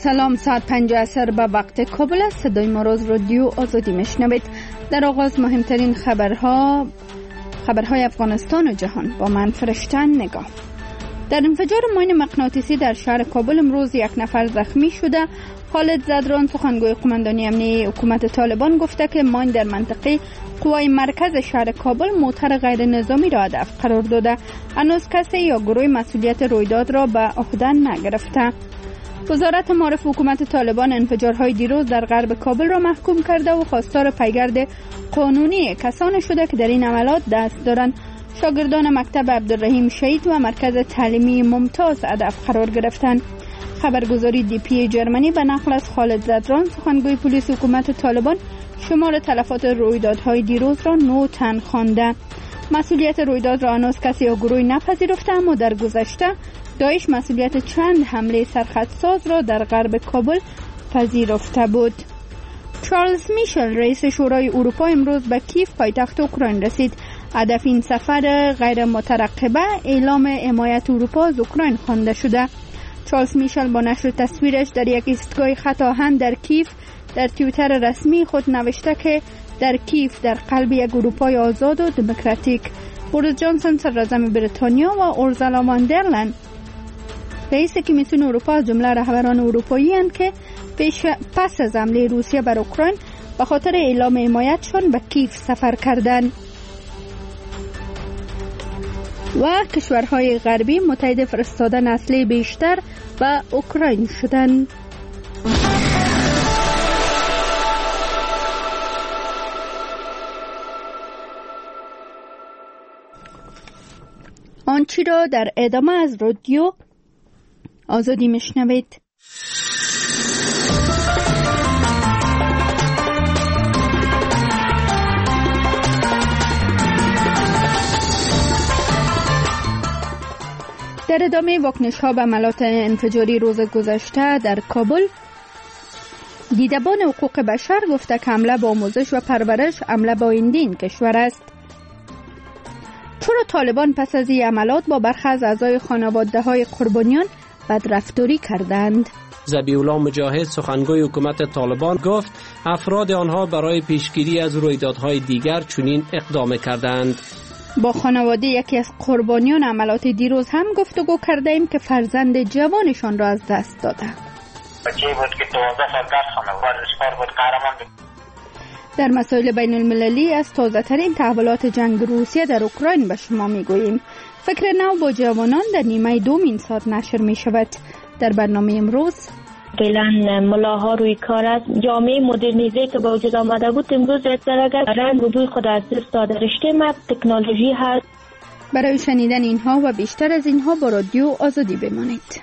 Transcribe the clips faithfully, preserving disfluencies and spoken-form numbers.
سلام، ساعت پنج عصر به وقت کابل است. صدای ما روز رادیو آزادی میشنوید. در آغاز مهمترین خبرها خبرهای افغانستان و جهان با من فرشتن نگاه. در انفجار ماین مغناطیسی در شهر کابل امروز یک نفر زخمی شده. خالد زدران سخنگوی قماندانی امنیتی حکومت طالبان گفته که ماین در منطقه قوای مرکز شهر کابل موتر غیر نظامی را هدف قرار داده. هنوز کسی یا گروه مسئولیت رویداد را به عهده نگرفته. وزارت معارف حکومت طالبان انفجارهای دیروز در غرب کابل را محکوم کرده و خواستار پیگرد قانونی کسانی شده که در این عملات دست دارند. شاگردان مکتب عبدالرحیم شهید و مرکز تعلیمی ممتاز هدف قرار گرفتند. خبرگزاری دی پی جرمنی به نقل از خالد زدران سخنگوی پلیس حکومت طالبان شمار تلفات رویدادهای دیروز را نو تن خوانده. مسئولیت رویداد را هنوز کسی یا گروهی نپذیرفته، اما در گذشته داعش مسئولیت چند حمله سرخطساز را در غرب کابل پذیرفته بود. چارلز میشل رئیس شورای اروپا امروز به کیف پایتخت اوکراین رسید. هدف این سفر غیر مترقبه اعلام حمایت اروپا از اوکراین خوانده شده. چارلز میشل با نشر تصویرش در یک ایستگاه خط آهن در کیف در توییتر رسمی خود نوشته که در کیف در قلب یک اروپای آزاد و دموکراتیک. بوریس جانسون صدراعظم بریتانیا و اورسولا وان در لین رئیس کمیسیون اروپا از جمله رهبران اروپایی اند که پیش پس از حمله روسیه بر اوکراین به خاطر اعلام حمایتشان به کیف سفر کردند. و کشورهای غربی متحد فرستادن اسلحه بیشتر به اوکراین شدند. آنچه را در ادامه از رادیو آزادی میشنوید. در ادامه واکنش ها به عملات انفجاری روز گذشته در کابل، دیدبان حقوق بشر گفته که حمله به آموزش و پرورش حمله به آینده این کشور است. چرا طالبان پس از این عملات با برخی از اعضای خانواده های قربانیان بدرفتاری کردند؟ ذبیح الله مجاهد سخنگوی حکومت طالبان گفت افراد آنها برای پیشگیری از رویدادهای دیگر چنین اقدام کردند. با خانواده یکی از قربانیان عملات دیروز هم گفتگو کرده ایم که فرزند جوانشان را از دست داده. بچه‌ای بود که دوازده سال درس خوانده بود، ورزشکار بود، قهرمان بود. در مسائل بین المللی از تازه ترین تحولات جنگ روسیه در اوکراین به شما می گوییم. فکر نو با جوانان در نیمه دوم این ساعت نشر می شود. در برنامه امروز فعلا ملاها روی کار است. جامعه مدرنیزه که با وجود آمده بود امروز رنگ و بوی خود از دست داده. رشته مد تکنولوژی هست. برای شنیدن اینها و بیشتر از اینها با رادیو آزادی بمانید.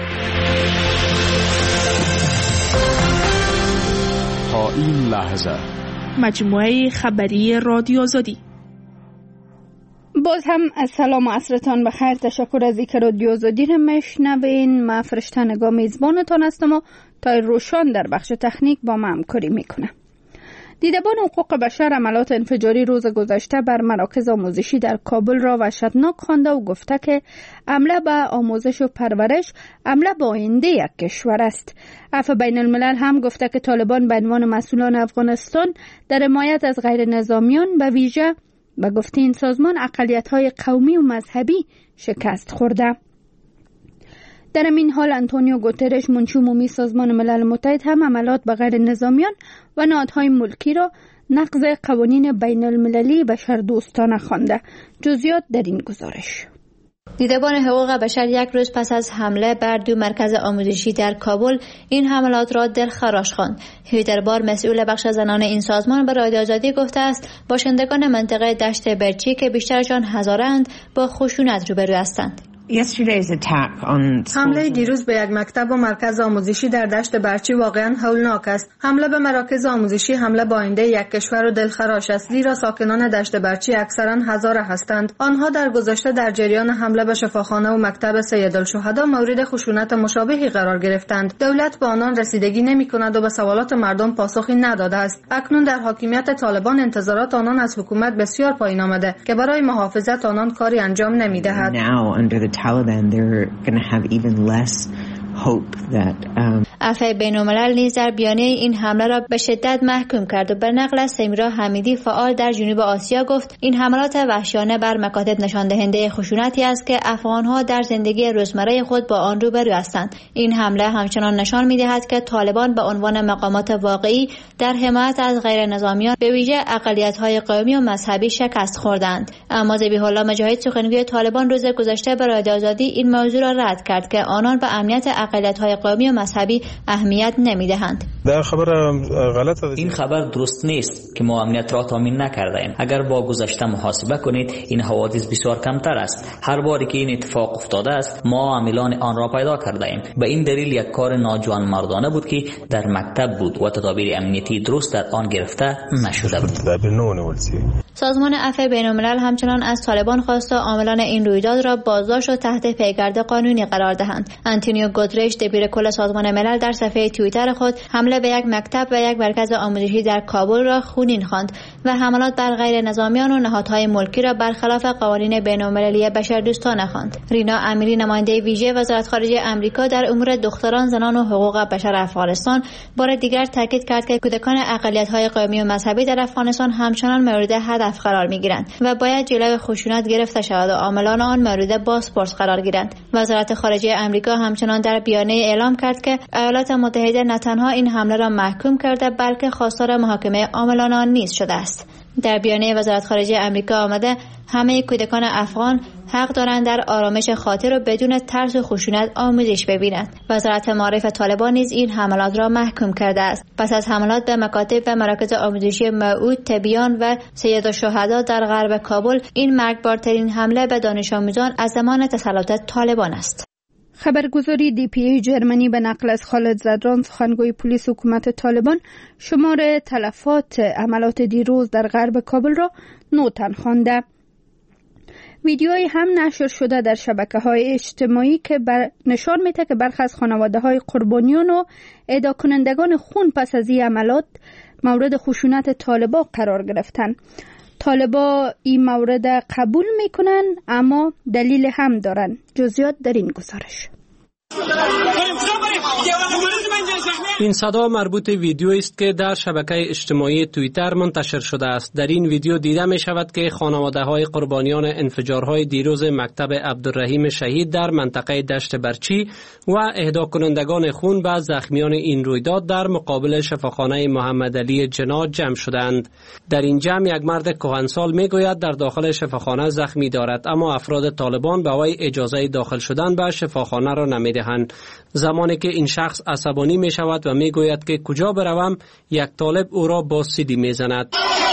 تا این لحظه مجموعه خبری رادیو آزادی. باز هم از سلام و عصرتان بخیر. تشکر از اینکه رادیو آزادی را میشنوین. من فرشته نگاه میزبانتان هستم و تا روشان در بخش تکنیک با ما همکاری میکنه. دیدبان حقوق بشر عملات انفجاری روز گذشته بر مراکز آموزشی در کابل را وحشتناک خوانده و گفته که حمله به آموزش و پرورش حمله به آینده یک کشور است. عفو بین الملل هم گفته که طالبان به عنوان مسئولان افغانستان در حمایت از غیر نظامیان به ویژه به گفته این سازمان اقلیت‌های قومی و مذهبی شکست خورده. در این حال انتونیو گوترش منشی عمومی سازمان ملل متحد هم عملات به غیر نظامیان و نهادهای ملکی را نقض قوانین بین المللی بشردوستانه خوانده. جزئیات در این گزارش. دیدبان حقوق بشر یک روز پس از حمله بر دو مرکز آموزشی در کابل این حملات را دلخراش خواند. هیدر بار مسئول بخش زنان این سازمان به رادیو آزادی گفته است باشندگان منطقه دشت برچی که بیشترشان هزاره‌اند با خشونت روبرو هستند. حمله دیروز به یک مکتب و مرکز آموزشی در دشت برچی واقعا هولناک است. حمله به مراکز آموزشی حمله به آینده یک کشور و دلخراش است، زیرا ساکنان دشت برچی اکثرا هزاره هستند. آنها در گذشته در جریان حمله به شفاخانه و مکتب سیدالشهدا مورد خشونت مشابهی قرار گرفتند. دولت به آنان رسیدگی نمی‌کند و به سوالات مردم پاسخی نداده است. اکنون در حاکمیت طالبان انتظارات آنان از حکومت بسیار پایین آمده که برای محافظت آنان کاری انجام نمی‌دهد. Taliban, they're going to have even less hope that um... عفو بین‌الملل نیز در بیانیه این حمله را به شدت محکوم کرد و به نقل از سمیرا حمیدی فعال در جنوب آسیا گفت این حملات وحشیانه بر مکاتب نشان دهنده خشونتی است که افغان‌ها در زندگی روزمره خود با آن روبرو هستند. این حمله همچنان نشان می‌دهد که طالبان به عنوان مقامات واقعی در حمایت از غیر نظامیان به ویژه اقلیت‌های قومی و مذهبی شکست خوردند. اما ذبیح الله مجاهد سخنگوی طالبان روز گذشته به رادیو آزادی این موضوع را رد کرد که آنان به امنیت اقلیت‌های قومی و مذهبی اهمیت نمی‌دهند. در خبر غلط این خبر درست نیست که ما امنیت را تامین نکرده ایم. اگر با گذشته محاسبه کنید این حوادث بسیار کمتر است. هر باری که این اتفاق افتاده است ما عاملان آن را پیدا کرده ایم. به این دلیل یک کار ناجوان مردانه بود که در مکتب بود و تدابیر امنیتی درست در آن گرفته نشده بود. سازمان عفو بین‌الملل همچنان از طالبان خواسته عاملان این رویداد را بازداشت و تحت پیگرد قانونی قرار دهند. آنتونیو گوترش دبیر کل سازمان ملل در صفحه توییتر خود حمله به یک مکتب و یک مرکز آموزشی در کابل را خونین خواند و حملات بر غیر نظامیان و نهادهای ملکی را برخلاف قوانین بین‌المللی بشردوستانه خواند. رینا امیری نماینده ویژه وزارت خارجه آمریکا در امور دختران، زنان و حقوق بشر افغانستان بار دیگر تاکید کرد که کودکان اقلیت‌های قومی و مذهبی در افغانستان همچنان مورد هدف قرار می‌گیرند و باید جلوی خشونت گرفته شود و عاملان آن مورد بازپرس قرار گیرند. وزارت خارجه آمریکا همچنان در بیانیه اعلام کرد که ایالات متحده نه تنها این حمله را محکوم کرده بلکه خواستار محاکمه عاملان آن نیز شده است. در بیانیه وزارت خارجه آمریکا آمده همه کودکان افغان حق دارند در آرامش خاطر و بدون ترس و خشونت آموزش ببینند. وزارت معارف طالبان نیز این حملات را محکوم کرده است. پس از حملات به مکاتب و مراکز آموزشی موعود، تبیان و سید الشهدا در غرب کابل، این مرگبارترین حمله به دانش آموزان از زمان تسلط طالبان است. خبرگزاری دی پی ای جرمنی به نقل از خالد زدران سخنگوی پلیس حکومت طالبان شمار تلفات عملات دیروز در غرب کابل را نوتن خوانده. ویدیویی هم نشر شده در شبکه‌های اجتماعی که بر نشان میده که برخی از خانواده‌های قربانیان و اهدا کنندگان خون پس از این عملات مورد خشونت طالبان قرار گرفتند. طالبان این مورد قبول میکنن اما دلیل هم دارن. جزئیات در این گزارش. این صدا مربوط ویدیو است که در شبکه اجتماعی توییتر منتشر شده است. در این ویدیو دیده می شود که خانواده های قربانیان انفجارهای دیروز مکتب عبدالرحیم شهید در منطقه دشت برچی و اهدا کنندگان خون به زخمیان این رویداد در مقابل شفاخانه محمد علی جنا جمع شدند. در این جمع یک مرد کهنسال می گوید در داخل شفاخانه زخمی دارد، اما افراد طالبان به وی اجازه داخل شدن به شفاخانه را نمی دهند. زمانی که این شخص عصبانی می شود و می گوید که کجا بروم، یک طالب او را با سیلی می زند.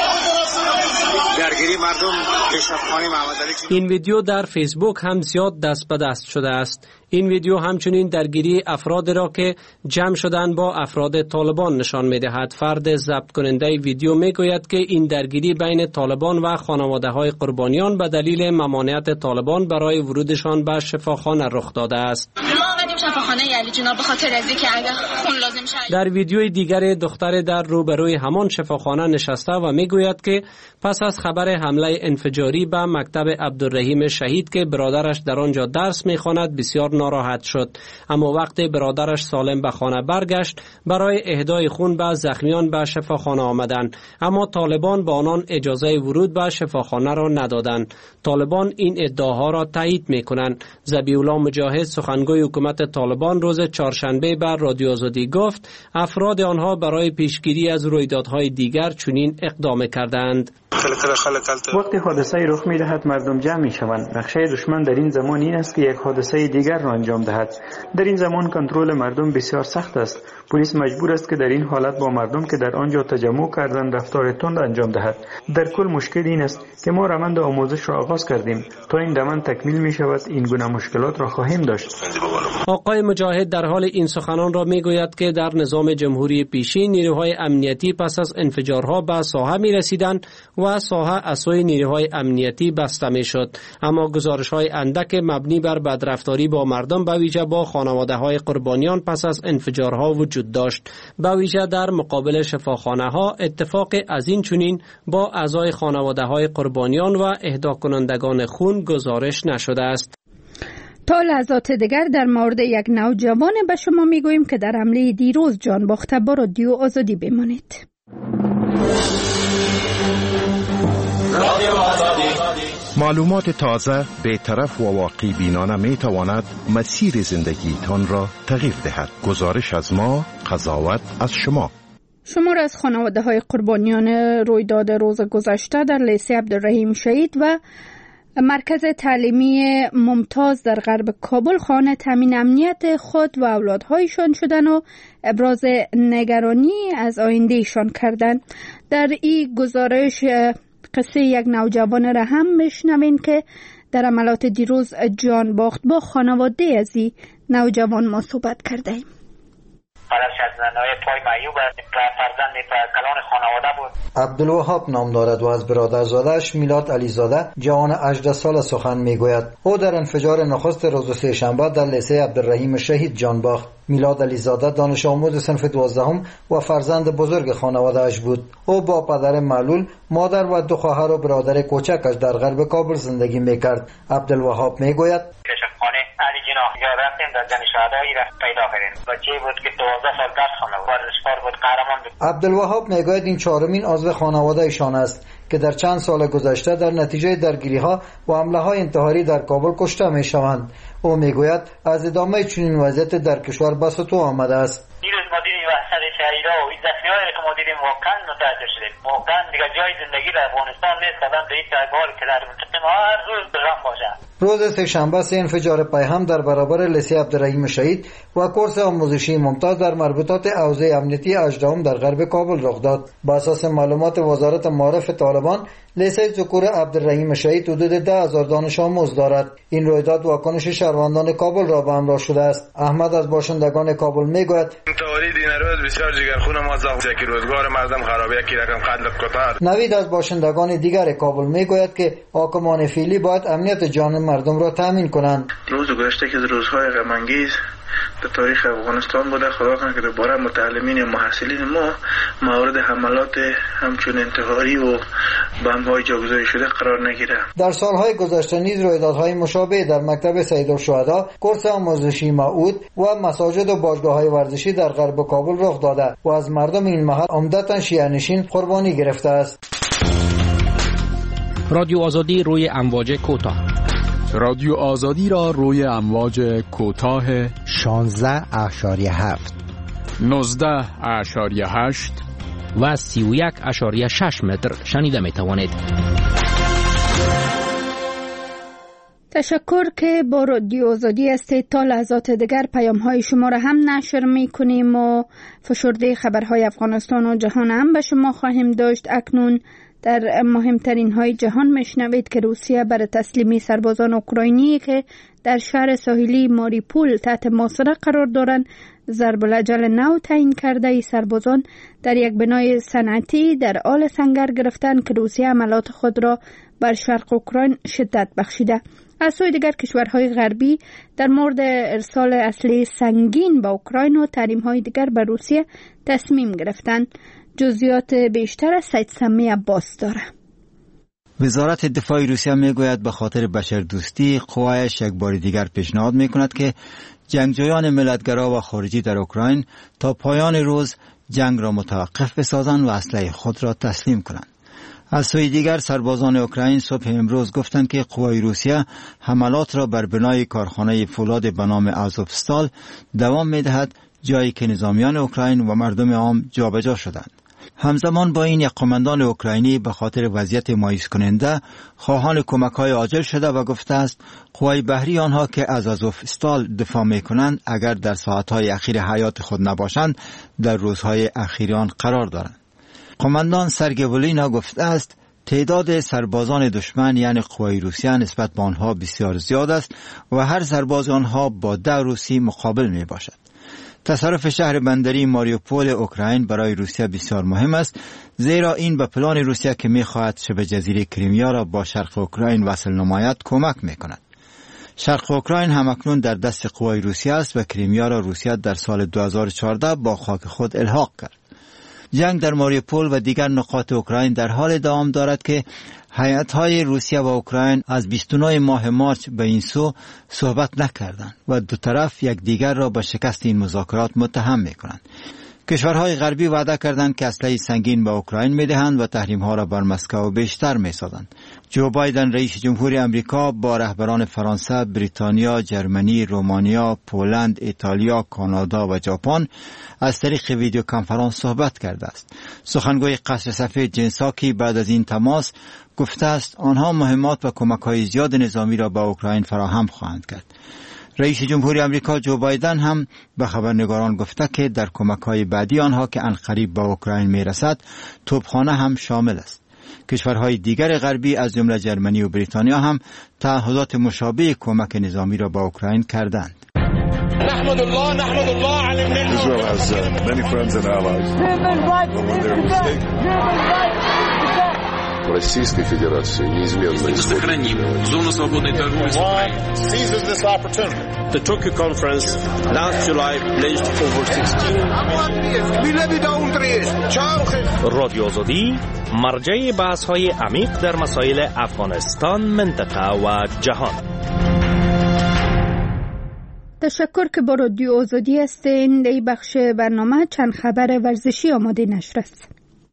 این ویدیو در فیسبوک هم زیاد دست به دست شده است. این ویدیو همچنین درگیری افراد را که جمع شدن با افراد طالبان نشان می دهد. فرد ضبط کننده ویدیو می گوید که این درگیری بین طالبان و خانواده های قربانیان به دلیل ممانعت طالبان برای ورودشان به شفاخانه رخ داده است. شفاخانه علی جنا به خاطر از اینکه اگه خون لازم شه. در ویدیوی دیگر دختر در روبروی همان شفاخانه نشسته و میگوید که پس از خبر حمله انفجاری به مکتب عبدالرحیم شهید که برادرش در آنجا درس میخواند بسیار ناراحت شد، اما وقتی برادرش سالم به خانه برگشت برای اهدای خون به زخمیان به شفاخانه آمدند، اما طالبان با آنان اجازه ورود به شفاخانه را ندادند. طالبان این ادعاها را تایید میکنند. ذبیح الله مجاهد سخنگوی حکومت طالبان روز چهارشنبه بر رادیو آزادی گفت افراد آنها برای پیشگیری از رویدادهای دیگر چنین اقدام کردند. وقتی حادثه رخ می دهد مردم جمع می شوند. نقشه دشمن در این زمان این است که یک حادثه دیگر را انجام دهد. در این زمان کنترل مردم بسیار سخت است. پلیس مجبور است که در این حالت با مردم که در آنجا تجمع کردند رفتار تند انجام دهد. در کل مشکل این است که ما روند آموزش را آغاز کردیم. تا این روند تکمیل می شود این گونه مشکلات را خواهیم داشت. آقای مجاهد در حال این سخنان را می گوید که در نظام جمهوری پیشین نیروهای امنیتی پس از انفجارها به ساحه می رسیدند و ساحه از سوی نیروهای امنیتی بسته می شد، اما گزارش های اندک مبنی بر بدرفتاری با مردم به ویژه با خانواده های قربانیان پس از انفجارها وجود داشت. به ویژه در مقابل شفاخانه ها اتفاق از این چنین با اعضای خانواده های قربانیان و اهدا کنندگان خون گزارش نشده است. تا لحظات دیگر در مورد یک نوجوان به شما میگوییم که در حمله دیروز جان باخته. با رادیو آزادی بمانید. معلومات تازه، بی‌طرف و واقعی بینانه می تواند مسیر زندگی تان را تغییر دهد. گزارش از ما، قضاوت از شما. شمار از خانواده های قربانیان رویداد روز گذشته در لیسه عبدالرحیم شهید و مرکز تعلیمی ممتاز در غرب کابل خانه تامین امنیت خود و اولادهایشان شدن و ابراز نگرانی از آینده ایشان کردند. در این گزارش قصه یک نوجوان را هم میشنوین که در عملات دیروز جان باخت. با خانواده از این نوجوان ما صحبت کرده ایم. پای معیوب فرزند کلان خانواده بود. عبدالوهاب نام دارد و از برادرزاده‌اش میلاد علیزاده جوان هجده ساله سخن میگوید. او در انفجار نخست روز سه‌شنبه در لیسه عبدالرحیم شهید جان باخت. میلاد علیزاده دانش آموز صنف دوازدهم و فرزند بزرگ خانواده‌اش بود. او با پدر معلول، مادر و دو خواهر و برادر کوچکش در غرب کابل زندگی میکرد. عبدالوهاب میگوید علی جناح یا رفتیم در جمع شهدایی را پیدا کردیم. بچه بود که دوازده سال درس خانه و ورزشکار بود، قهرمان بود. عبدالوهاب میگوید این چهارمین عضو خانواده ایشان است که در چند سال گذشته در نتیجه درگیری ها و حمله های انتحاری در کابل کشته می شوند. او میگوید از ادامه چنین وضعیت در کشور به سطوح آمده است. دیروز ما دیدیم وحشت شهیدا و این زخمی‌هایی که ما دیدیم واقعا متأثر شدیم. واقعا دیگه جای زندگی در افغانستان نیست که آدم به این تحول که در منطقه ما هر روز غم باشه. روز سه‌شنبه سه انفجار پیهم در برابر لیسه عبدالرحیم شهید و کورس آموزشی ممتاز در مربوطات حوزه امنیتی هجدهم در غرب کابل رخ داد. با اساس معلومات وزارت معارف طالبان، لیسه ذکور عبدالرحیم شهید حدود ده هزار دانش آموز دارد. این رویداد واکنش شهروندان کابل را به همراه شده است. احمد از باشندگان کابل میگوید انتحاری دین روز بسیار جگرخون ما زخم که روزگار مردم خرابه، یکی رقم قتل قطار. نوید از باشندگان دیگر کابل میگوید که حاکمان فعلی باید امنیت جان مردم را تامین کنند. روز گذشته که روزهای غم انگیز در تاریخ افغانستان بوده، خدا کنه که دوباره متعلمین و محصلین ما مورد حملات همچون انتحاری و بمب‌های جاگذاری شده قرار نگیره. در سالهای گذشته نیز رویدادهای مشابه در مکتب سیدالشهدا، کورس آموزشی معود و مساجد و باشگاه‌های ورزشی در غرب کابل رخ داده و از مردم این محل عمدتاً شیعه‌نشین قربانی گرفته است. رادیو آزادی روی امواج کوتاه. رادیو آزادی را روی امواج کوتاه شانزده اشاریه هفت، نوزده اشاریه هشت و سی و یک اشاریه شش متر شنیده می توانید. تشکر که با رادیو آزادی هستید. تا لحظات دیگر پیام های شما را هم نشر می کنیم و فشرده خبرهای افغانستان و جهان هم به شما خواهیم داشت. اکنون در مهمترین های جهان میشنوید که روسیه برای تسلیمی سربازان اوکراینی که در شهر ساحلی ماریپول تحت محاصره قرار دارند ضرب الاجل نو تعیین کرده. ای سربازان در یک بنای صنعتی در آل سنگر گرفتن که روسیه عملات خود را بر شرق اوکراین شدت بخشیده. از سوی دیگر کشورهای غربی در مورد ارسال اسلحه سنگین به اوکراین و تحریم‌های دیگر به روسیه تصمیم گرفتند. جزئیات بیشتر از سید سمی عباس داره. وزارت دفاع روسیه میگوید به خاطر بشردوستی قوایش یک بار دیگر پیشنهاد میکند که جنگجویان ملتگرا و خارجی در اوکراین تا پایان روز جنگ را متوقف بسازند و اسلحه خود را تسلیم کنند. از سوی دیگر سربازان اوکراین صبح امروز گفتند که قوای روسیه حملات را بر بنای کارخانه فولاد به نام آزوفستال دوام میدهد، جایی که نظامیان اوکراین و مردم عام جابجا شدند. همزمان با این یک قماندان اوکراینی به خاطر وضعیت مایوس کننده خواهان کمک‌های عاجل شده و گفته است قوای بحری آنها که از آزوفستال دفاع می‌کنند اگر در ساعت‌های اخیر حیات خود نباشند در روزهای اخیر آن قرار دارند. قماندان سرگئی ولینا گفته است تعداد سربازان دشمن یعنی قوای روسیه نسبت به آنها بسیار زیاد است و هر سرباز آنها با ده روسی مقابل می باشد. تصرف شهر بندری ماریوپول اوکراین برای روسیه بسیار مهم است، زیرا این به پلان روسیه که می خواهد شبه جزیره کریمیا را با شرق اوکراین وصل نماید کمک می کند. شرق اوکراین همکنون در دست قوای روسیه است و کریمیا را روسیه در سال دو هزار و چهارده با خاک خود الحاق کرد. جنگ در ماریوپول و دیگر نقاط اوکراین در حال دوام دارد که هیئت‌های روسیه و اوکراین از بیست و نه ماه مارچ به این سو صحبت نکردند و دو طرف یکدیگر را به شکست این مذاکرات متهم می‌کنند. کشورهای غربی وعده کردند که اسلحه سنگین به اوکراین می‌دهند و تحریم‌ها را بر مسکو بیشتر می‌سازند. جو بایدن رئیس جمهوری آمریکا با رهبران فرانسه، بریتانیا، جرمنی، رومانیا، پولند، ایتالیا، کانادا و ژاپن از طریق ویدیو کنفرانس صحبت کرده است. سخنگوی قصر سفید جن ساکی بعد از این تماس گفته است آنها مهمات و کمک‌های زیاد نظامی را به اوکراین فراهم خواهند کرد. رئیس جمهوری آمریکا جو بایدن هم به خبرنگاران گفته که در کمک‌های بعدی آنها که عنقریب به اوکراین میرسد توپخانه هم شامل است. کشورهای دیگر غربی از جمله جرمنی و بریتانیا هم تعهدات مشابه کمک نظامی را به اوکراین کردند. نحمد الله نحمد الله على النعمة. Israel has uh, many friends and allies. Российской Федерации неизменно сохраним зону свободной торговли с Украиной. Seizes this opportunity. The Tokyo conference last July pledged over sixteen. رادیو آزادی مرجع بحث‌های عمیق در مسائل افغانستان، منطقه و جهان. تشکر که با رادیو آزادی هستین. در این بخش برنامه چند خبر ورزشی آماده نشر است.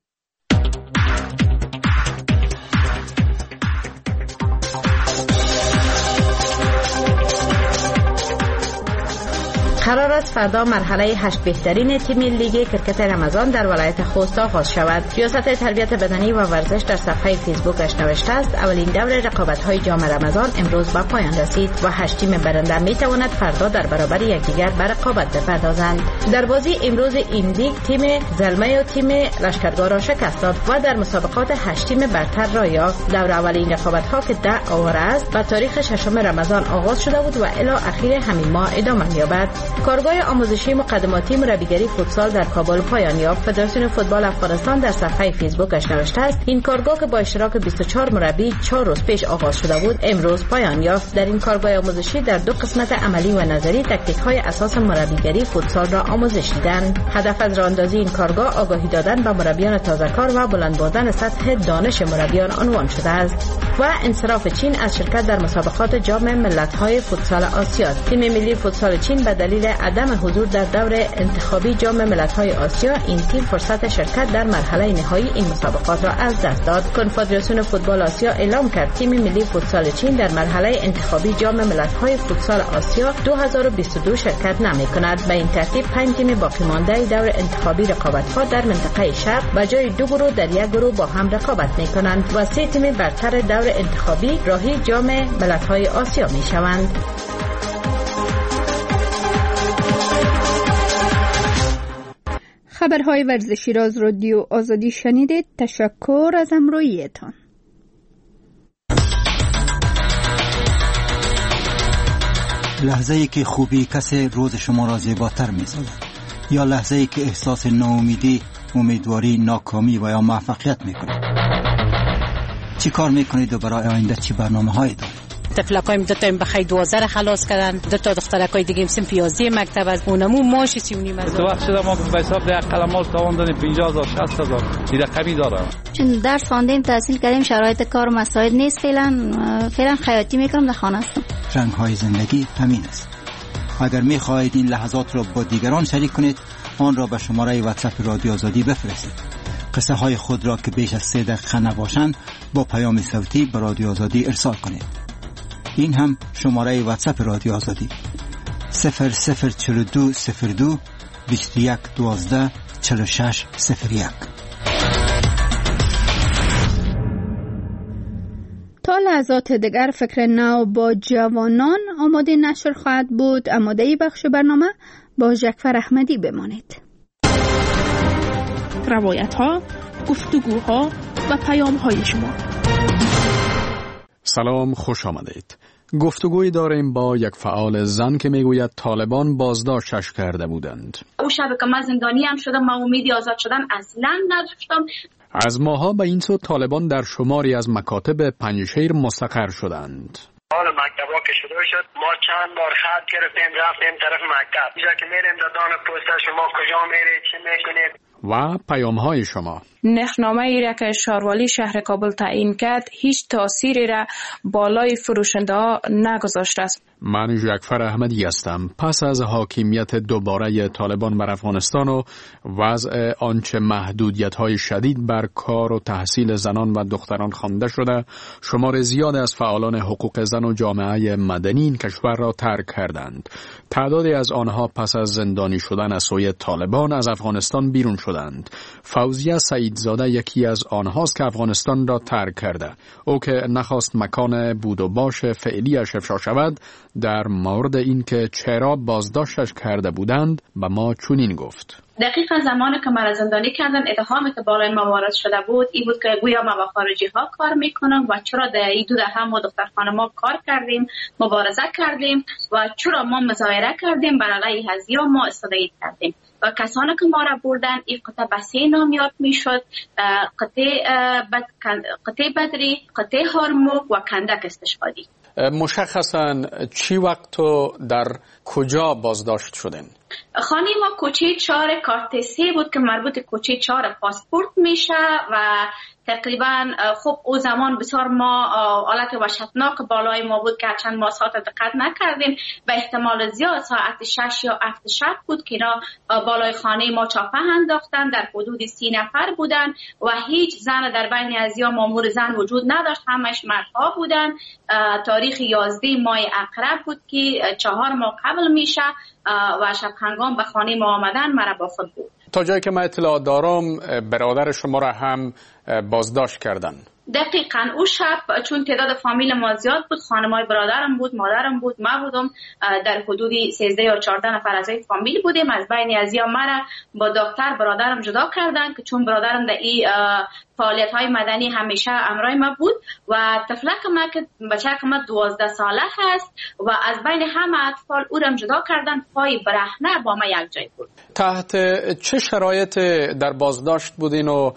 قرار است فردا مرحله هشت بهترین تیم لیگ کرکت رمضان در ولایت خوست آغاز شود. ریاست تربیت بدنی و ورزش در صفحه فیسبوکش نوشته است اولین دور رقابت‌های جام رمضان امروز به پایان رسید و هشت تیم برنده می‌تواند فردا در برابر یکدیگر به رقابت بپردازند. در بازی امروز این لیگ تیم زلمه و تیم لشکرگاه را شکست داد و در مسابقات هشت تیم برتر را یافت. دور اولین رقابت‌ها که ده آور است به تاریخ ششم رمضان آغاز شده بود و الی اخیر همین ماه ادامه می‌یابد. کارگاه آموزشی مقدماتی مربیگری فوتسال در کابل پایان یافت. فدراسیون فوتبال افغانستان در صفحه فیسبوکش نوشته است این کارگاه که با اشتراک بیست و چهار مربی چهار روز پیش آغاز شده بود امروز پایان یافت. در این کارگاه آموزشی در دو قسمت عملی و نظری تکتیک‌های اساس مربیگری فوتسال را آموزش دیدند. هدف از راهاندازی این کارگاه آگاهی دادن به مربیان تازه‌کار و بلند بردن سطح دانش مربیان عنوان شده است. و انصراف چین از شرکت در مسابقات جام ملت‌های فوتسال آسیا. تیم ملی فوتسال چین به دلیل عدم حضور در دور انتخابی جام ملت‌های آسیا این تیم فرصت شرکت در مرحله نهایی این مسابقات را از دست داد. کنفدراسیون فوتبال آسیا اعلام کرد تیم ملی فوتسال چین در مرحله انتخابی جام ملت‌های فوتسال آسیا دو هزار و بیست و دو شرکت نمی‌کند. به این ترتیب پنج تیم باقی مانده دور انتخابی رقابت‌ها در منطقه شرق و جای دو گروه در یک گروه با هم رقابت می‌کنند و سه تیم برتر دور انتخابی راهی جام ملت‌های آسیا می‌شوند. خبرهای ورزشی را از رادیو آزادی شنیدید. تشکر از همراهیتان. لحظه ای که خوبی کسی روز شما را زیباتر می‌سازد یا لحظه ای که احساس ناامیدی، امیدواری، ناکامی و یا موفقیت می‌کنید. چی کار می‌کنید و برای آینده چی برنامه‌هایی دارید؟ تفلکایم دو تا این بخی دوازده خلاص کردن، دو تا دخترکای دیگه سن پیازی مکتب از اونمو ماشی سی و نیم از تو وقت شده ما به حساب ده قلمال تاوان دادیم پنجاه هزار شصت هزار دیده کمی داره. چون درس خواندیم تحصیل کردیم شرایط کار و مساعد نیست. فعلا فعلا خیاطی میکنم در خانه هستم. رنگ‌های زندگی همین است. اگر می‌خواهید این لحظات را با دیگران شریک کنید آن را به شماره واتساپ رادیو آزادی بفرستید. قصه های خود را که بیش از سه دقیقه نباشند با پیام صوتی به رادیو آزادی ارسال کنید. این هم شماره واتساپ رادیو آزادی صفر صفر چهل و دو صفر دو بیست و یک دوازده چهل و شش صفر یک. تا لحظات دیگر فکر نو با جوانان آماده نشر خواهد بود. آماده بخش برنامه با جعفر احمدی بمانید. روایت ها، گفتگوها و پیام های شما. سلام، خوش آمدید. گفتگوی داریم با یک فعال زن که میگوید طالبان بازداشتش کرده بودند. او شب که من زندانی هم شدم، من امیدی آزاد شدن اصلا نداشتم. از ماها به این سو طالبان در شماری از مکاتب پنجشیر مستقر شدند. حال مکتبا که شروع شد ما چند بار خط گرفتیم رفتیم طرف مکتب. اینجا که میریم دادان پست شما کجا میرید چی میکنید. و پیام های شما. نرخنامه ای را که شاروالی شهر کابل تعیین کرد هیچ تأثیری را بالای فروشنده ها نگذاشته است. من جعفر احمدی هستم. پس از حاکمیت دوباره طالبان بر افغانستان و وضع آنچه محدودیت های شدید بر کار و تحصیل زنان و دختران خوانده شده، شمار زیاد از فعالان حقوق زن و جامعه مدنی این کشور را ترک کردند. تعدادی از آنها پس از زندانی شدن از سوی طالبان از افغانستان بیرون شدند. فوزیه سعیدزاده یکی از آنهاست که افغانستان را ترک کرده. او که نخواست مکان بود و باش فعلیش افشا شود، در مورد این که چرا بازداشتش کرده بودند به ما چنین گفت: دقیقا زمانی که مرا زندانی کردن، اتهامی که بالای ما وارد شده بود این بود که گویا ما با خارجی ها کار میکنم و چرا در این دو دهه ما دخترخانه ما کار کردیم، مبارزه کردیم و چرا ما مظاهره کردیم، بر علیه هزیا ما استدعا کردیم. و کسانی که ما را بردن این قطعه بسی نام یاد میشد، قطعه بد، قطعه بدری، قطعه هارموک و کندک استشهادی. مشخصاً چی وقت تو در کجا بازداشت شدن؟ خانه ما کوچه چهار کارت سه بود که مربوط کوچه چهار پاسپورت میشه و تقریبا خب او زمان بسیار ما حالت وحشتناک بالای ما بود که چند ما ساعت دقت نکردیم و احتمال زیاد ساعت شش یا هفت شب بود که اینا بالای خانه ما چاپه انداختن. در حدود سی نفر بودن و هیچ زن در بین ازیا مامور زن وجود نداشت، همش مردها بودن. تاریخ یازده ماه اقرب بود که چهار ماه قبل میشه و شب هنگام به خانه ما آمدن مرا با خود بود. تا جایی که من اطلاع دارم برادر شما را هم بازداشت کردن. دقیقاً او شب چون تعداد فامیل ما زیاد بود، خانمای برادرم بود، مادرم بود، ما بودم، در حدود سیزده یا چهارده نفر از این فامیل بودیم. از بین ازیا مرا با دکتر برادرم جدا کردن که چون برادرم در این فعالیت های مدنی همیشه امرای ما بود و طفلک ما که بچه که ما دوازده ساله هست و از بین همه اطفال او را جدا کردن. پای برهنه با ما یک جای بود. تحت چه شرایط در بازداشت بودین و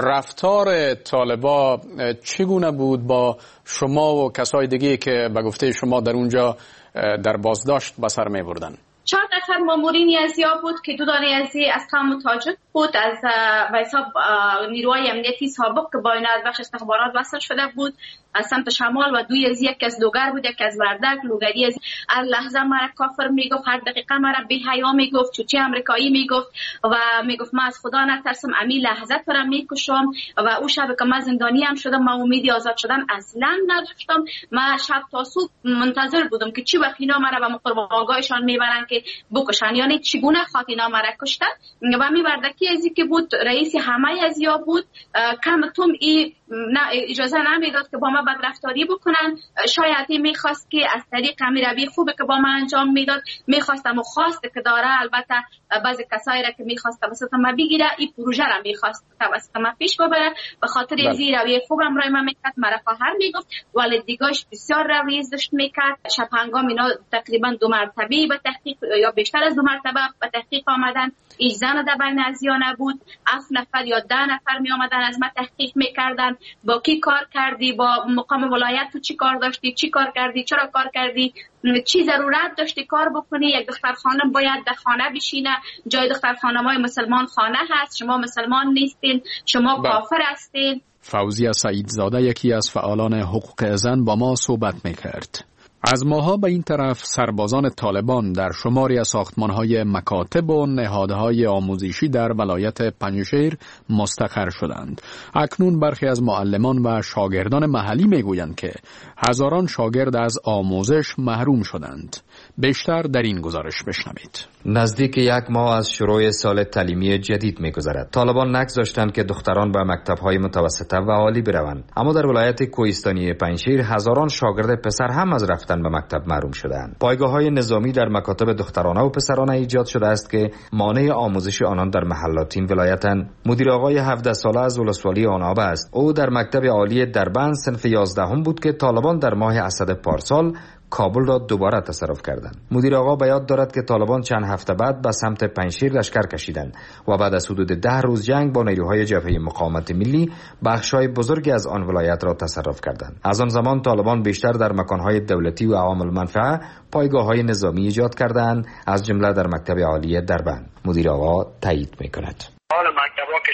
رفتار طالبا چگونه بود با شما و کسای دیگه که به گفته شما در اونجا در بازداشت به سر می بردن؟ چهار نفر مامورین ازیا بود که دو دانه ازی از قوم تاجک بود، از به حساب نیروهای امنیتی سابق که با اینا از بخش استخبارات وصل شده بود از سمت شمال و دوی ازی یک از لوگر بود، یک از وردک. لوگری از هر لحظه مرا کافر میگفت، هر دقیقه مرا بی حیا میگفت، چوچی امریکایی میگفت و میگفت من از خدا نترسم، امی لحظه تو را میکشم. و او شب که من زندانی هم شدم، من امیدی آزاد شدن اصلا نداشتم. من شب تا صبح منتظر بودم که چی وقت اینا مرا به قربانگاهشان میبرن که بکشن، یعنی چگونه خاطر اینا مرا کشتن. و می وردکی ازی که بود رئیس همه ازیا بود، کم توم ای نه اجازه نمیداد که با ما بدرفتاری بکنن. شاید این میخواست که از طریق همین روی خوبه که با ما انجام میداد میخواستم و خواست که داره. البته بعضی کسایی را که میخواست توسط ما بگیره، این پروژه را میخواست توسط ما پیش ببره. به خاطر این روی خوبم رای ما میکرد، مرا خواهر میگفت، والدیگاش بسیار روی زشت میکرد. شب هنگام اینا تقریبا دو مرتبه به تحقیق یا بیشتر از دو مرتبه به تحقیق آمدن. هیچ زن در بین ازیا نبود. هفت نفر یا ده نفر می آمدن از ما تحقیق میکردن. با کی کار کردی، با مقام ولایت تو چی کار داشتی، چی کار کردی، چرا کار کردی، چی ضرورت داشتی کار بکنی. یک دختر خانم باید در خانه بشینه، جای دختر خانمای مسلمان خانه هست، شما مسلمان نیستین، شما با. کافر هستین. فوزیه سعیدزاده یکی از فعالان حقوق زن با ما صحبت میکرد. از ماها به این طرف سربازان طالبان در شماری از ساختمان‌های مکاتب و نهادهای آموزشی در ولایت پنجشیر مستقر شدند. اکنون برخی از معلمان و شاگردان محلی میگویند که هزاران شاگرد از آموزش محروم شدند. بیشتر در این گزارش بشنوید. نزدیک یک ماه از شروع سال تعلیمی جدید می‌گذرد. طالبان نگذاشتند که دختران به مکتب‌های متوسطه و عالی بروند، اما در ولایت کوهستانی پنجشیر هزاران شاگرد پسر هم از رفتن به مکتب محروم شدند. پایگاه‌های نظامی در مکاتب دخترانه و پسرانه ایجاد شده است که مانع آموزش آنان در محلات این ولایتند. مدیر آقای هفده ساله از ولسوالی آناب است. او در مکتب عالی دربند صنف یازدهم بود که طالبان در ماه اسد پارسال کابل را دوباره تصرف کردند. مدیر آقا به یاد دارد که طالبان چند هفته بعد به سمت پنجشیر لشکر کشیدند و بعد از حدود ده روز جنگ با نیروهای جبهه مقاومت ملی بخش‌های بزرگی از آن ولایت را تصرف کردند. از آن زمان طالبان بیشتر در مکان‌های دولتی و عوام المنفعه پایگاه‌های نظامی ایجاد کردند، از جمله در مکتب عالی دربند. مدیر آقا تایید می‌کند. حال مکتب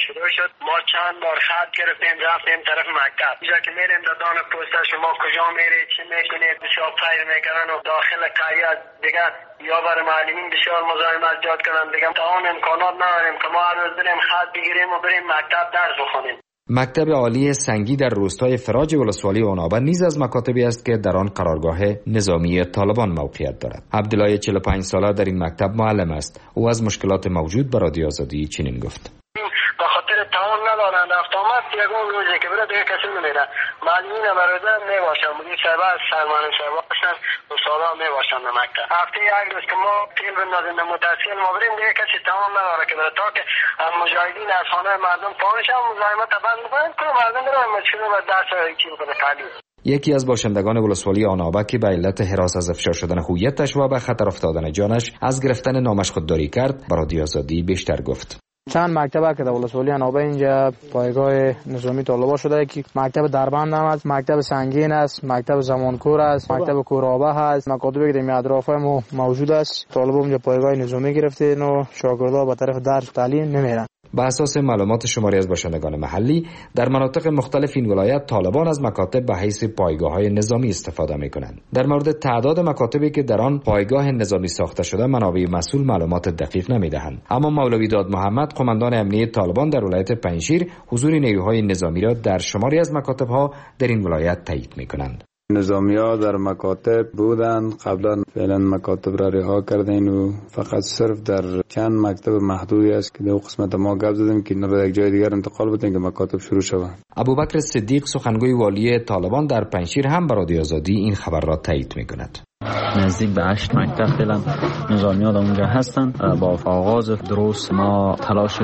شروع شد. ما چند بار خط گرفتیم رفتیم طرف مکتب. اینجا که میریم در دان پوسته شما کجا میرید چی میکنید بسیار پیر میکنن و داخل قریه دیگه یا برای معلمین بسیار مزاحمت ایجاد کردن. دیگه تا اون امکانات نداریم که ما هر روز بریم خط بگیریم و بریم مکتب درس بخونیم. مکتب عالی سنگی در روستای فراج ولسوالی عنابه نیز از مکاتبی است که در آن قرارگاه نظامی طالبان موقعیت دارد. عبدالله چهل و پنج ساله در این مکتب معلم است. او از مشکلات موجود به رادیو آزادی چنین گفت: به خاطر تعاون ندارن رفت آمد یگون روزی که بره دیگه کسی نمیره. معلمین برادر میباشن، مدیر صاحب سرمانم صاحب باشن، استادا میباشن در مکتب. هفته یک روز که ما تیل بندازیم در متاسیل ما بریم دیگه کسی تعاون نداره که بره تا که مجاهدین از خانه مردم پاهشن مزاحمت بند بکنن که مردم برن مشکل و درس چی بکنه تعلیم. یکی از باشندگان ولسوالی آنابه که به علت هراس از افشا شدن هویتش و به خطر افتادن جانش از گرفتن نامش خودداری کرد، به رادیو آزادی بیشتر گفت: چند مکتب که در ولسوالی آنابه اینجا پایگاه نظامی طالبان شده که مکتب دربند هم است، مکتب سنگین است، مکتب زمانکور است، مکتب کورابه هست، مکاتبی که در اطراف ما موجود است. طالبان اینجا پایگاه نظامی گرفته و شاگردها به طرف درس تعلیم نمیرن. به اساس معلومات شماری از باشندگان محلی، در مناطق مختلف این ولایت طالبان از مکاتب به حیث پایگاه‌های نظامی استفاده می‌کنند. در مورد تعداد مکاتبی که در آن پایگاه نظامی ساخته شده، منابع مسئول معلومات دقیق نمی‌دهند. اما مولوی داد محمد، قماندان امنیه طالبان در ولایت پنجشیر، حضور نیروهای نظامی را در شماری از مکاتب‌ها در این ولایت تایید می‌کنند. نظامی‌ها در مکاتب بودند، قبلا فعلا مکاتب را رها کردین و فقط صرف در چند مکتب محدودی است که در قسمت ما گپ زدیم که اینا را یک جای دیگر انتقال بدیم که مکاتب شروع شود. ابوبکر صدیق، سخنگوی والی طالبان در پنجشیر، هم به رادیو آزادی این خبر را تایید می‌کند. نزدیک به هشت مکتب فعلا نظامیان اونجا هستند. با آغاز درست ما تلاش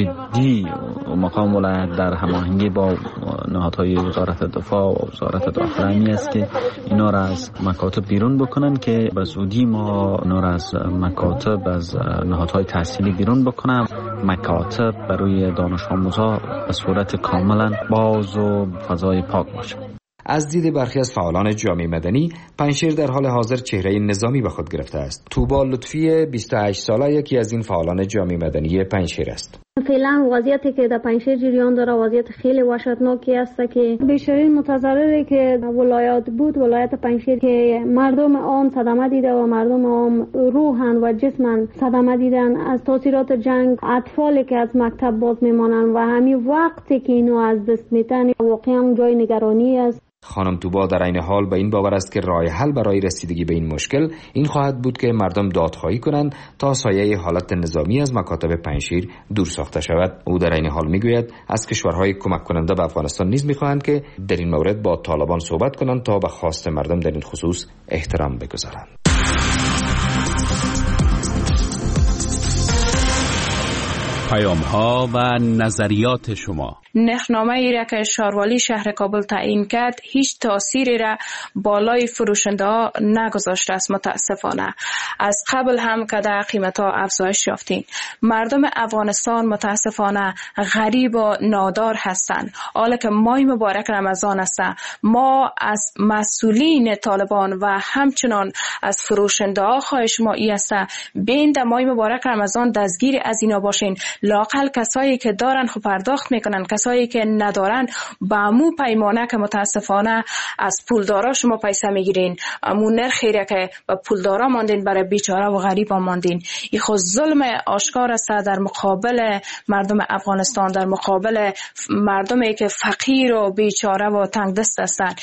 جدی و مقام ولایت در هماهنگی با نهادهای وزارت دفاع و وزارت داخلی است که اینا را از مکاتب بیرون بکنن که به زودی ما اینا را از مکاتب از نهادهای تحصیلی بیرون بکنم. مکاتب برای دانش آموزها به صورت کاملا باز و فضای پاک باشه. از دید برخی از فعالان جامعه مدنی، پنجشیر در حال حاضر چهره نظامی به خود گرفته است. توبا لطفی، بیست و هشت ساله، یکی از این فعالان جامعه مدنی پنجشیر است. فعلا وضعیتی که در پنجشیر جریان داره وضعیت خیلی وحشتناکی است که بیشترین متضرری که ولایت بود ولایت پنجشیر که مردم عام صدمه دیده و مردم عام روحاً و جسماً صدمه دیدن از تاثیرات جنگ. اطفالی که از مکتب باز میمانند و همین وقتی که اینو از دست میتن واقعا جای نگرانی است. خانم توبا در این حال به این باور است که راه حل برای رسیدگی به این مشکل این خواهد بود که مردم دادخواهی کنند تا سایه حالت نظامی از مکاتب پنجشیر دور ساخته شود. او در این حال میگوید از کشورهای کمک کننده به افغانستان نیز میخواهند که در این مورد با طالبان صحبت کنند تا به خواست مردم در این خصوص احترام بگذارند. پیام ها و نظریات شما. نرخنامه ای را که شاروالی شهر کابل تعیین کرد هیچ تأثیری را بالای فروشنده ها نگذاشته است. متاسفانه از قبل هم که در قیمت ها افزایش یافتین. مردم افغانستان متاسفانه غریب و نادار هستند. حالا که ماه مبارک رمضان است، ما از مسئولین طالبان و همچنان از فروشنده ها خواهش ما ای است بین در ماه مبارک رمضان دستگیر از اینا باشین. لاقل کسایی که دارن خب پرداخت میکنن، کسایی که ندارن با امو پیمانه که متاسفانه از پولدارا شما پیسه میگیرین، امو نرخی را که با پولدارا ماندین برای بیچاره و غریب ماندین. این خود ظلم آشکار است در مقابل مردم افغانستان، در مقابل مردمی که فقیر و بیچاره و تنگ دست هستند.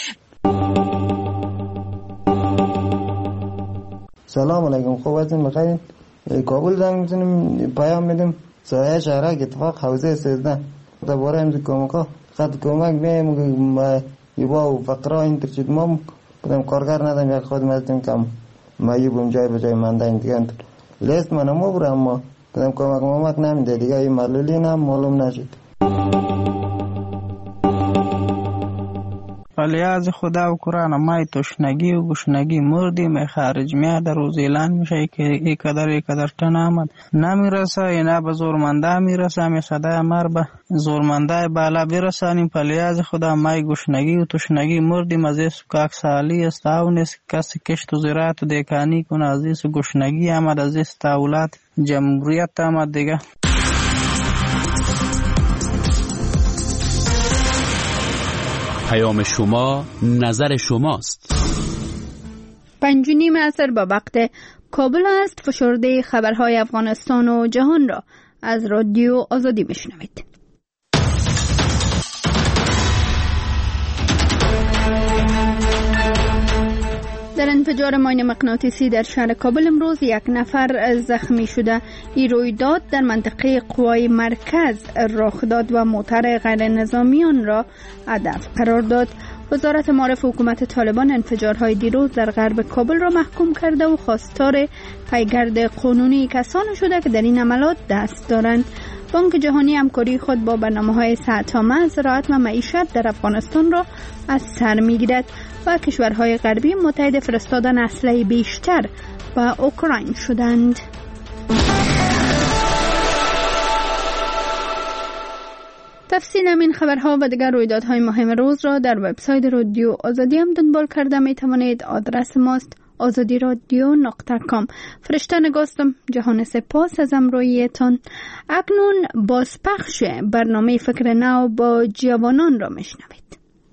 سلام علیکم، خوب هستین؟ بخیر؟ کابل زنگ میزنیم پیام میدیم سایه شهرک اتفاق حوزه سیزده دوباره امز کمکا خط کمک میگم یبا و فقرا این ترشید ما کدام کارگر ندم یک خود مزدیم کم ما یبون جای بجای منده این دیگه لیست من همو برم ما کدام کمک مامک نمیده دیگه این معلولی نم معلوم نشد. ولی از خدا و قرآن مای تشنگی و گشنگی مردیم خارج میاد روز اعلان میشه که ای قدر ای قدر تن آمد نمیرسه اینا به زورمنده میرسه می صدای مر به زورمنده بالا برسانیم. ولی از خدا مای گشنگی و تشنگی مردیم از ایس کاک سالی است او نیست کسی کشت و زراعت و دیکانی کنه از ایس گشنگی آمد از ایس تاولات جمهوریت آمد دیگه. پیام شما نظر شماست. پنج و نیم عصر با وقت کابل است. فشرده خبرهای افغانستان و جهان را از رادیو آزادی میشنوید. در انفجار ماین مغناطیسی در شهر کابل امروز یک نفر زخمی شده. این رویداد در منطقه قوای مرکز رخ داد و موتر غیر نظامیان را هدف قرار داد. وزارت معارف حکومت طالبان انفجارهای دیروز در غرب کابل را محکوم کرده و خواستار پیگرد قانونی کسانی شده که در این عملات دست دارند. بانک جهانی همکاری خود با برنامه‌های صحت‌آموز، زراعت و معیشت در افغانستان را از سر می‌گیرد و کشورهای غربی متحد فرستادن اسلحه بیشتر به اوکراین شدند. تفصیل این خبرها و دیگر رویدادهای مهم روز را در وبسایت رادیو آزادی هم دنبال کرده می توانید. آدرس ماست آزادی رادیو نقطه کام. فرشته نگاستم. جهان سپاس از همراهیتان. اکنون بازپخش برنامه فکر نو با جوانان را میشنوید.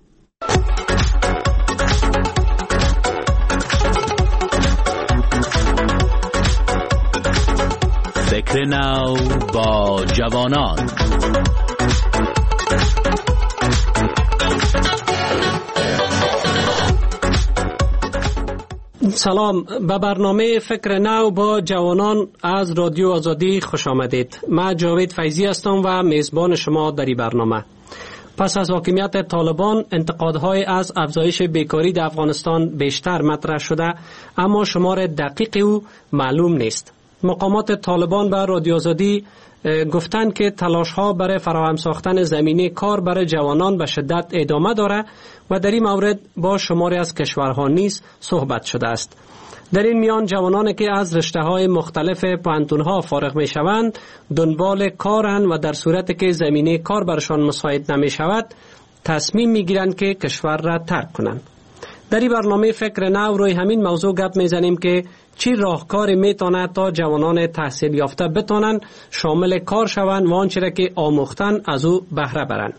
فکر نو با جوانان. سلام، به برنامه فکر نو با جوانان از رادیو آزادی خوش آمدید. من جاوید فیضی هستم و میزبان شما در این برنامه. پس از حاکمیت طالبان انتقادهای از افزایش بیکاری در افغانستان بیشتر مطرح شده، اما شمار دقیق او معلوم نیست. مقامات طالبان به رادیو آزادی گفتند که تلاش ها برای فراهم ساختن زمینه کار برای جوانان به شدت ادامه دارد و در این مورد با شماری از کشورها نیز صحبت شده است. در این میان جوانانی که از رشته های مختلف پوهنتون‌ها فارغ می شوند دنبال کارند و در صورتی که زمینه کار برشان مساعد نمی شود تصمیم می گیرند که کشور را ترک کنند. در این برنامه فکر نو روی همین موضوع گپ میزنیم که چی راهکاری میتونه تا جوانان تحصیل یافته بتونن شامل کار شوند و آنچه را که آموختن از او بهره برند.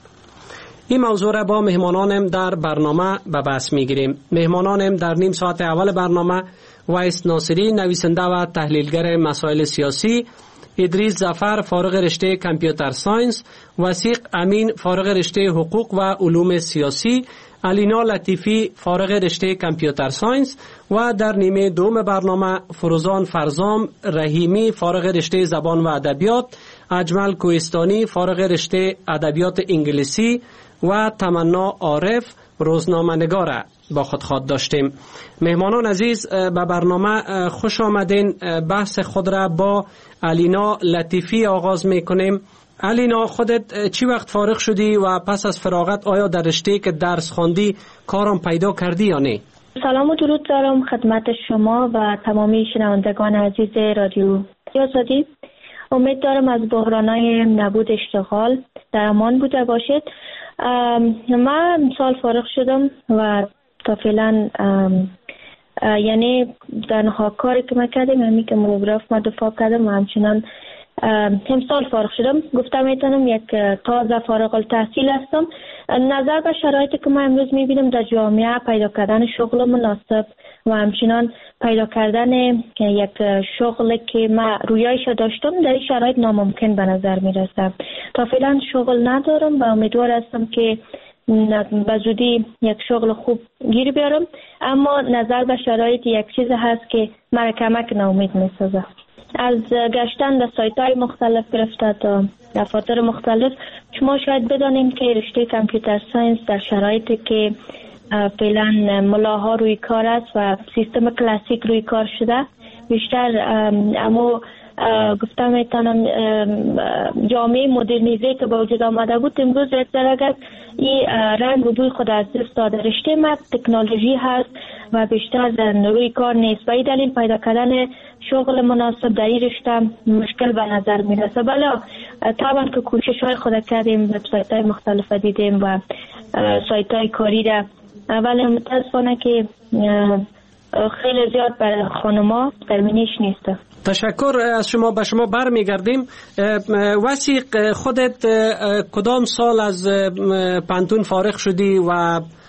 این موضوع را با مهمانانم در برنامه به بحث میگیریم. مهمانانم در نیم ساعت اول برنامه وایس ناصری، نویسنده و تحلیلگر مسائل سیاسی، ادریس ظفر فارغ رشته کامپیوتر ساینس، وثیق امین فارغ رشته حقوق و علوم سیاسی، الینا لطیفی فارغ رشته کامپیوتر ساینس و در نیمه دوم برنامه فروزان فرزام رحیمی فارغ رشته زبان و ادبیات، اجمل کوهستانی فارغ رشته ادبیات انگلیسی و تمنا عارف روزنامه‌نگار با خود خواهد داشتیم. مهمانان عزیز به برنامه خوش آمدین. بحث خود را با الینا لطیفی آغاز میکنیم. الینا، خودت چی وقت فارغ شدی و پس از فراغت آیا در رشته که درس خواندی کارم پیدا کردی یا نه؟ سلام و درود دارم خدمت شما و تمامی شنوندگان عزیز رادیو آزادی. امید دارم از بحرانای نبود اشتغال در امان بوده باشید. من سال فارغ شدم و تا فعلا یعنی تنها کاری که من کردم همین که مونوگراف ما دفاع کردم و همچنان امسال فارغ شدم. گفتم میتونم یک تازه فارغ التحصیل هستم. نظر به شرایطی که ما امروز میبینم در جامعه پیدا کردن شغل مناسب و همچنان پیدا کردن یک شغل که ما رویایش داشتم در این شرایط ناممکن به نظر میرسه. تا فعلا شغل ندارم و امیدوار هستم که به زودی یک شغل خوب گیر بیارم، اما نظر به شرایط یک چیز هست که مرا کمک ناامید میسازه. از گشتن در سایت های مختلف گرفته تا دفاتر مختلف شما شاید بدانیم که رشته کامپیوتر ساینس در شرایطی که فعلا ملاها روی کار است و سیستم کلاسیک روی کار شده بیشتر، اما گفتم میتونم جامعه مدرنیزه که با وجود آمده بود امروز اگر این رنگ و بوی خود از دست داده. رشته ما تکنولوژی هست و بیشتر روی کار نیست و این دلیل پیدا کردن شغل مناسب در این رشته مشکل به نظر میرسه. بله طبعا که کوشش های خود کردیم، وبسایت های مختلف دیدیم و سایت های کاری را، ولی متاسفانه که خیلی زیاد برای خانما ترمینیش نیست. تشکر از شما. به شما برمیگردیم. وثیق، خودت کدام سال از پانتون فارغ شدی و